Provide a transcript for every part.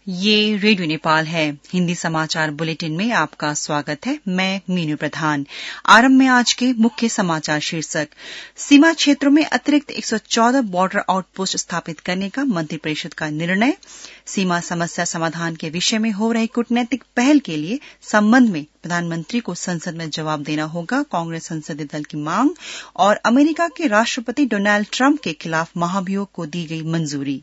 ये रेडियो नेपाल है। हिंदी समाचार बुलेटिन में आपका स्वागत है। मैं मीनू प्रधान। आरंभ में आज के मुख्य समाचार शीर्षक। सीमा क्षेत्रों में अतिरिक्त 114 बॉर्डर आउटपोस्ट स्थापित करने का मंत्रिपरिषद का निर्णय। सीमा समस्या समाधान के विषय में हो रही कूटनैतिक पहल के लिए संबंध में प्रधानमंत्री को संसद में जवाब देना होगा, कांग्रेस संसदीय दल की मांग। और अमेरिका के राष्ट्रपति डोनाल्ड ट्रंप के खिलाफ महाभियोग को दी गई मंजूरी।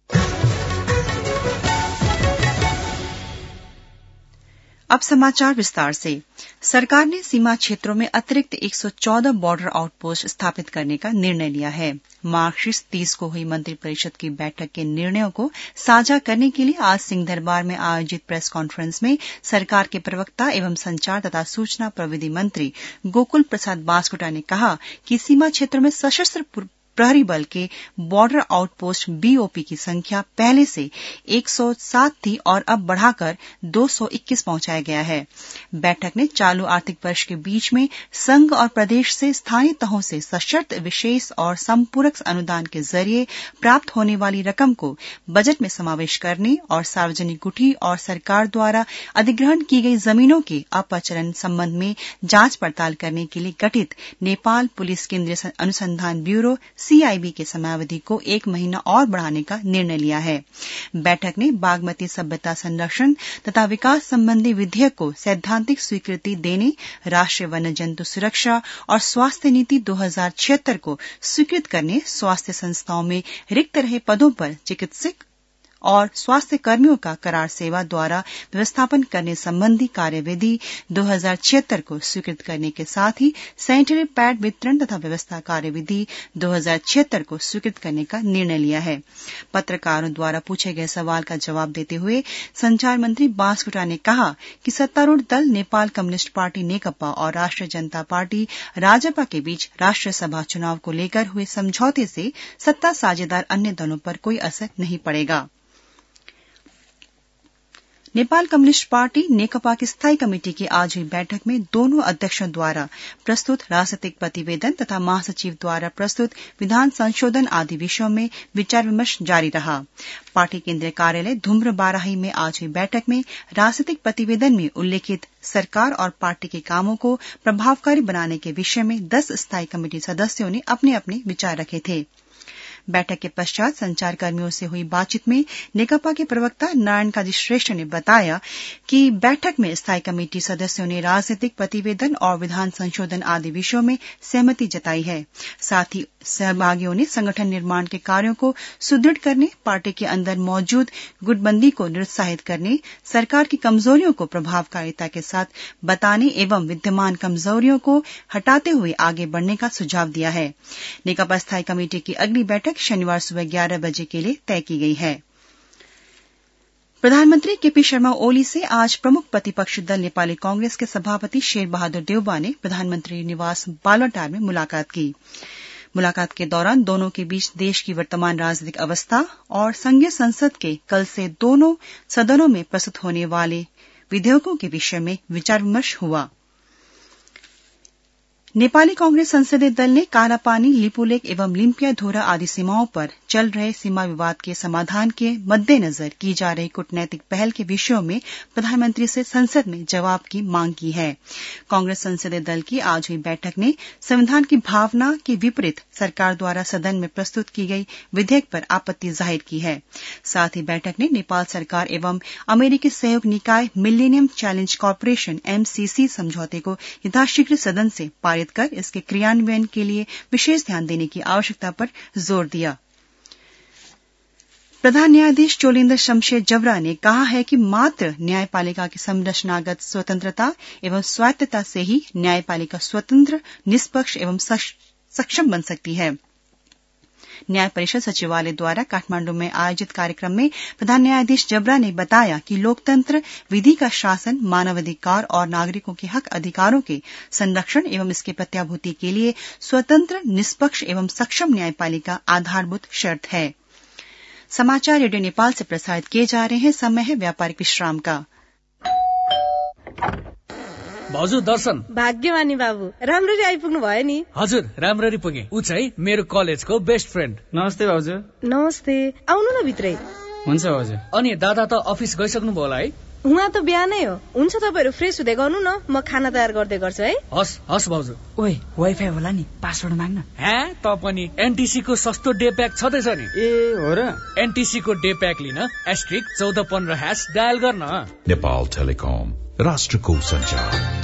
अब समाचार विस्तार से। सरकार ने सीमा क्षेत्रों में अतिरिक्त 114 बॉर्डर आउटपोस्ट स्थापित करने का निर्णय लिया है। मार्च 30 को हुई मंत्रिपरिषद की बैठक के निर्णयों को साझा करने के लिए आज सिंहदरबार में आयोजित प्रेस कॉन्फ्रेंस में सरकार के प्रवक्ता एवं संचार तथा सूचना प्रविधि मंत्री गोकुल प्रसाद बास्कोटा ने कहा कि सीमा क्षेत्रों में सशस्त्र प्रहरी बल के बॉर्डर आउटपोस्ट बीओपी की संख्या पहले से 107 थी और अब बढ़ाकर 221 पहुंचाया गया है। बैठक ने चालू आर्थिक वर्ष के बीच में संघ और प्रदेश से स्थानीय तहों से सशर्त विशेष और संपूरक अनुदान के जरिए प्राप्त होने वाली रकम को बजट में समावेश करने और सार्वजनिक गुठी और सरकार द्वारा अधिग्रहण की गई जमीनों के अपचलन संबंध में जांच पड़ताल करने के लिए गठित नेपाल पुलिस केंद्रीय अनुसंधान ब्यूरो सीआईबी के समयावधि को 1 महीना और बढ़ाने का निर्णय लिया है। बैठक ने बागमती सभ्यता संरक्षण तथा विकास संबंधी विधेयक को सैद्धांतिक स्वीकृति देने, राष्ट्रीय वन्य जंतु सुरक्षा और स्वास्थ्य नीति 2076 को स्वीकृत करने, स्वास्थ्य संस्थाओं में रिक्त रहे पदों पर चिकित्सक और स्वास्थ्य कर्मियों का करार सेवा द्वारा व्यवस्थापन करने संबंधी कार्यविधि 2076 को स्वीकृत करने के साथ ही सैनिटरी पैड वितरण तथा व्यवस्था कार्यविधि 2076 को स्वीकृत करने का निर्णय लिया है। पत्रकारों द्वारा पूछे गए सवाल का जवाब देते हुए संचार मंत्री बास्कोटा ने कहा कि सत्तारूढ़ दल नेपाल कम्युनिस्ट पार्टी नेकपा और राष्ट्रीय जनता पार्टी राजपा के बीच राष्ट्रीय सभा चुनाव को लेकर हुए समझौते से सत्ता साझेदार अन्य दलों पर कोई असर नहीं पड़ेगा। नेपाल कम्युनिस्ट पार्टी नेकपा की स्थायी कमेटी की आज हुई बैठक में दोनों अध्यक्षों द्वारा प्रस्तुत राजनीतिक प्रतिवेदन तथा महासचिव द्वारा प्रस्तुत विधान संशोधन आदि विषयों में विचार विमर्श जारी रहा। पार्टी केंद्रीय कार्यालय धूम्रबाराही में आज हुई बैठक में राजनीतिक प्रतिवेदन में उल्लेखित सरकार और पार्टी के कामों को प्रभावकारी बनाने के विषय में 10 स्थायी कमेटी सदस्यों ने अपने अपने विचार रखे थे। बैठक के पश्चात संचारकर्मियों से हुई बातचीत में नेकपा के प्रवक्ता नारायण काजी श्रेष्ठ ने बताया कि बैठक में स्थायी कमेटी सदस्यों ने राजनीतिक प्रतिवेदन और विधान संशोधन आदि विषयों में सहमति जताई है। साथ ही सहभागियों ने संगठन निर्माण के कार्यों को सुदृढ़ करने, पार्टी के अंदर मौजूद गुटबंदी को निरुत्साहित करने, सरकार की कमजोरियों को प्रभावकारिता के साथ बताने एवं विद्यमान कमजोरियों को हटाते हुए आगे बढ़ने का सुझाव दिया है। नेकपा स्थायी कमेटी की अगली बैठक शनिवार सुबह 11 बजे के लिए तय की गई है। प्रधानमंत्री केपी शर्मा ओली से आज प्रमुख प्रतिपक्षी दल नेपाली कांग्रेस के सभापति शेर बहादुर देउबा ने प्रधानमंत्री निवास बालुवाटार में मुलाकात की। मुलाकात के दौरान दोनों के बीच देश की वर्तमान राजनीतिक अवस्था और संघीय संसद के कल से दोनों सदनों में प्रस्तुत होने वाले विधेयकों के विषय में विचार विमर्श हुआ। नेपाली कांग्रेस संसदीय दल ने कालापानी, लिपुलेख एवं लिम्पियाधोरा आदि सीमाओं पर चल रहे सीमा विवाद के समाधान के मद्देनजर की जा रही कूटनैतिक पहल के विषयों में प्रधानमंत्री से संसद में जवाब की मांग की है। कांग्रेस संसदीय दल की आज हुई बैठक ने संविधान की भावना के विपरीत सरकार द्वारा सदन में प्रस्तुत की गई विधेयक पर आपत्ति जाहिर की है। साथ ही बैठक ने नेपाल सरकार एवं अमेरिकी सहयोग निकाय मिलेनियम चैलेंज कॉर्पोरेशन MCC समझौते को यथाशीघ्र सदन से पारित कर इसके क्रियान्वयन के लिए विशेष ध्यान देने की आवश्यकता पर जोर दिया। प्रधान न्यायाधीश चोलेन्द्र शमशेर जबरा ने कहा है कि मात्र न्यायपालिका की संरचनागत स्वतंत्रता एवं स्वायत्तता से ही न्यायपालिका स्वतंत्र, निष्पक्ष एवं सक्षम बन सकती है। न्याय परिषद सचिवालय द्वारा काठमांडू में आयोजित कार्यक्रम में प्रधान न्यायाधीश जबरा ने बताया कि लोकतंत्र, विधि का शासन, मानवाधिकार और नागरिकों के हक अधिकारों के संरक्षण एवं इसके प्रत्याभूति के लिए स्वतंत्र, निष्पक्ष एवं सक्षम न्यायपालिका आधारभूत शर्त है। समाचार रेडियो नेपाल से प्रसारित किए जा रहे हैं। समय है व्यापारिक विश्राम का। भाउजू दर्शन। भाग्यमानी बाबु, राम्ररी आइपुग्नु भयो नि। हजुर, राम्ररी पुगे। ऊ चाहिँ मेरो कलेजको बेस्ट फ्रेन्ड। नमस्ते भाउजू। नमस्ते, आउनु न भित्रै। हुन्छ हजुर। अनि दादा त अफिस गइसक्नु भयो होला है? उहाँ त बिहानै हो। हुन्छ तपाईहरु फ्रेस हुँदै गर्नु न, म खाना तयार गर्दै गर्छु है। हस् हस् भाउजू। ओइ वाइफाई होला नि, पासवर्ड माग्न। हे त पनि एनटीसी को सस्तो डे प्याक छदैछ नि। ए हो र? एनटीसी को डे प्याक लिन *1415# डायल गर्न। नेपाल टेलिकम, राष्ट्रको संचार।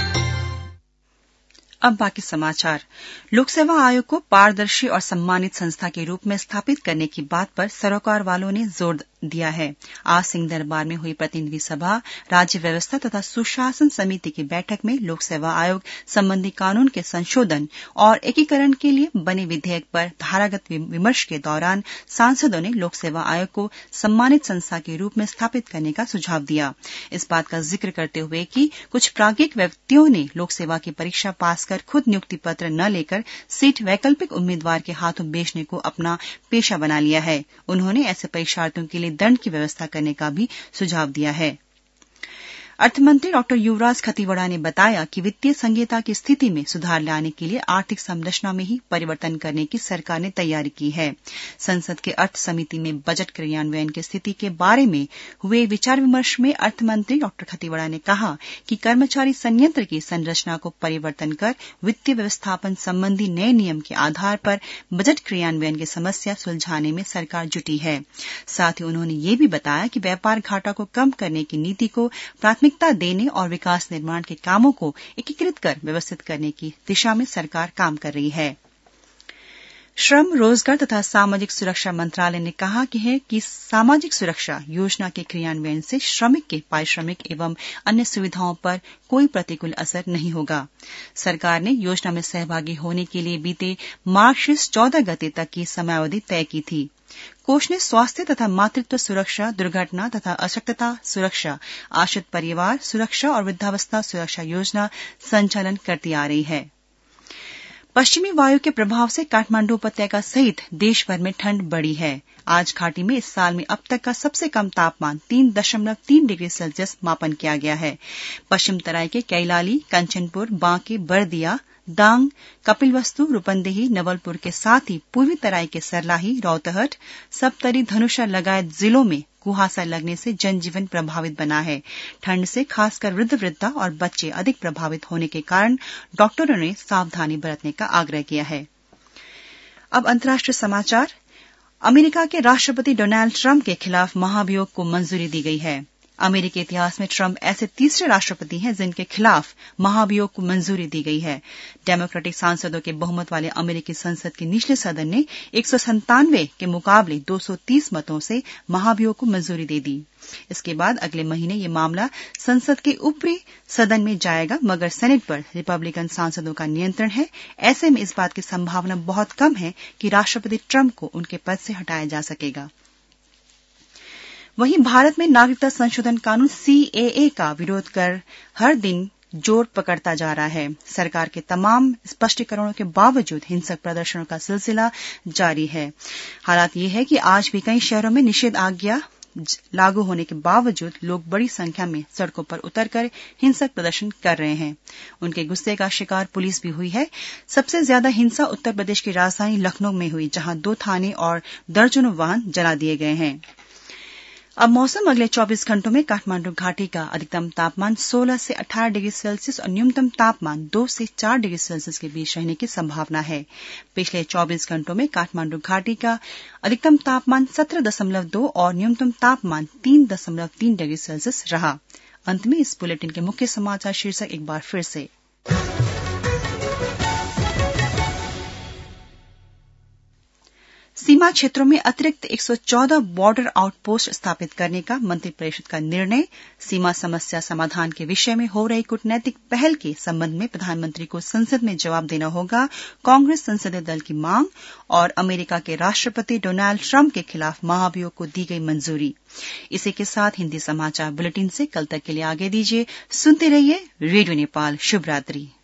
अब बाकी समाचार। लोक सेवा आयोग को पारदर्शी और सम्मानित संस्था के रूप में स्थापित करने की बात पर सरोकार वालों ने जोर दिया है। आज सिंह दरबार में हुई प्रतिनिधि सभा, राज्य व्यवस्था तथा सुशासन समिति की बैठक में लोक सेवा आयोग संबंधी कानून के संशोधन और एकीकरण के लिए बने विधेयक पर धारागत विमर्श के दौरान सांसदों ने लोक सेवा आयोग को सम्मानित संस्था के रूप में स्थापित करने का सुझाव दिया। इस बात का जिक्र करते हुए कि कुछ प्राज्ञिक व्यक्तियों ने लोक सेवा की परीक्षा पास कर खुद नियुक्ति पत्र न लेकर सीट वैकल्पिक उम्मीदवार के हाथों बेचने को अपना पेशा बना लिया है। उन्होंने ऐसे परीक्षार्थियों के लिए दंड की व्यवस्था करने का भी सुझाव दिया है। अर्थमंत्री डॉक्टर युवराज खतीवड़ा ने बताया कि वित्तीय संहिता की स्थिति में सुधार लाने के लिए आर्थिक संरचना में ही परिवर्तन करने की सरकार ने तैयारी की है। संसद के अर्थ समिति में बजट क्रियान्वयन की स्थिति के बारे में हुए विचार विमर्श में अर्थमंत्री डॉक्टर खतीवड़ा ने कहा कि कर्मचारी संयंत्र की संरचना को परिवर्तन कर वित्तीय व्यवस्थापन संबंधी नए नियम के आधार पर बजट क्रियान्वयन की समस्या सुलझाने में सरकार जुटी है। साथ ही उन्होंने ये भी बताया कि व्यापार घाटा को कम करने की नीति को प्राथमिकता देने और विकास निर्माण के कामों को एकीकृत कर व्यवस्थित करने की दिशा में सरकार काम कर रही है। श्रम, रोजगार तथा सामाजिक सुरक्षा मंत्रालय ने कहा है कि सामाजिक सुरक्षा योजना के क्रियान्वयन से श्रमिक के पारिश्रमिक एवं अन्य सुविधाओं पर कोई प्रतिकूल असर नहीं होगा। सरकार ने योजना में सहभागी होने के लिए बीते मार्च 14 गते तक की समयावधि तय की थी। कोष ने स्वास्थ्य तथा मातृत्व सुरक्षा, दुर्घटना तथा अशक्तता सुरक्षा, आश्रित परिवार सुरक्षा और वृद्धावस्था सुरक्षा योजना संचालन करती आ रही है। पश्चिमी वायु के प्रभाव से काठमांडू उपत्यका सहित देश भर में ठंड बढ़ी है। आज घाटी में इस साल में अब तक का सबसे कम तापमान 3.3 डिग्री सेल्सियस मापन किया गया है। पश्चिम तराई के कैलाली, कंचनपुर, बांके, बरदिया, दांग, कपिलवस्तु, रूपंदेही, नवलपुर के साथ ही पूर्वी तराई के सरलाही, रौतहट, सप्तरी, धनुषा लगायत जिलों में कुहासा लगने से जनजीवन प्रभावित बना है। ठंड से खासकर वृद्ध वृद्धा और बच्चे अधिक प्रभावित होने के कारण डॉक्टरों ने सावधानी बरतने का आग्रह किया है। अब अंतर्राष्ट्रीय समाचार। अमेरिका के राष्ट्रपति डोनाल्ड ट्रंप के खिलाफ महाभियोग को मंजूरी दी गई है। अमेरिकी इतिहास में ट्रंप ऐसे तीसरे राष्ट्रपति हैं जिनके खिलाफ महाभियोग को मंजूरी दी गई है। डेमोक्रेटिक सांसदों के बहुमत वाले अमेरिकी संसद के निचले सदन ने 197 के मुकाबले 230 मतों से महाभियोग को मंजूरी दे दी। इसके बाद अगले महीने ये मामला संसद के ऊपरी सदन में जाएगा, मगर सेनेट पर रिपब्लिकन सांसदों का नियंत्रण है। ऐसे में इस बात की संभावना बहुत कम है कि राष्ट्रपति ट्रंप को उनके पद से हटाया जा सकेगा। वहीं भारत में नागरिकता संशोधन कानून CAA का विरोध कर हर दिन जोर पकड़ता जा रहा है। सरकार के तमाम स्पष्टीकरणों के बावजूद हिंसक प्रदर्शनों का सिलसिला जारी है। हालात ये है कि आज भी कई शहरों में निषेध आज्ञा लागू होने के बावजूद लोग बड़ी संख्या में सड़कों पर उतरकर हिंसक प्रदर्शन कर रहे हैं। उनके गुस्से का शिकार पुलिस भी हुई है। सबसे ज्यादा हिंसा उत्तर प्रदेश की राजधानी लखनऊ में हुई, जहां 2 थाने और दर्जनों वाहन जला दिए गए हैं। अब मौसम। अगले 24 घंटों में काठमांडू घाटी का अधिकतम तापमान 16 से 18 डिग्री सेल्सियस और न्यूनतम तापमान 2 से 4 डिग्री सेल्सियस के बीच रहने की संभावना है। पिछले 24 घंटों में काठमांडू घाटी का अधिकतम तापमान 17.2 और न्यूनतम तापमान 3.3 डिग्री सेल्सियस रहा। अंत में इस बुलेटिन के मुख्य समाचार शीर्षक एक बार फिर से। सीमा क्षेत्रों में अतिरिक्त 114 बॉर्डर आउटपोस्ट स्थापित करने का मंत्रिपरिषद का निर्णय। सीमा समस्या समाधान के विषय में हो रही कूटनैतिक पहल के संबंध में प्रधानमंत्री को संसद में जवाब देना होगा, कांग्रेस संसदीय दल की मांग। और अमेरिका के राष्ट्रपति डोनाल्ड ट्रंप के खिलाफ महाभियोग को दी गई मंजूरी। इसी के साथ हिंदी समाचार बुलेटिन से कल तक के लिए आगे दीजिए। सुनते रहिए रेडियो नेपाल। शुभ रात्रि।